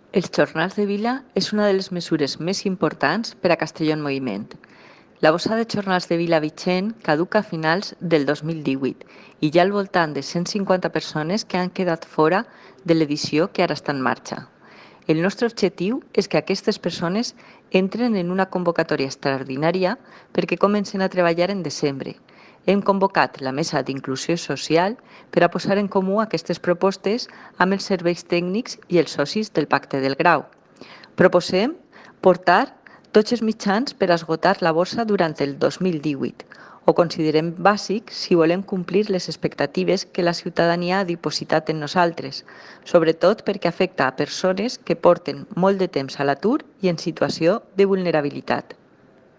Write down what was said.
Els Jornals de Vila és una de les mesures més importants per a Castelló en Moviment. La bossa de Jornals de Vila vigent caduca a finals del 2018 i hi ha al voltant de 150 persones que han quedat fora de l'edició que ara està en marxa. El nostre objectiu és que aquestes persones entren en una convocatòria extraordinària perquè comencen a treballar en desembre. Hem convocat la Mesa d'Inclusió Social per a posar en comú aquestes propostes amb els serveis tècnics i els socis del Pacte del Grau. Proposem portar tots els mitjans per a esgotar la borsa durant el 2018. Ho considerem bàsic si volem complir les expectatives que la ciutadania ha dipositat en nosaltres, sobretot perquè afecta a persones que porten molt de temps a l'atur i en situació de vulnerabilitat.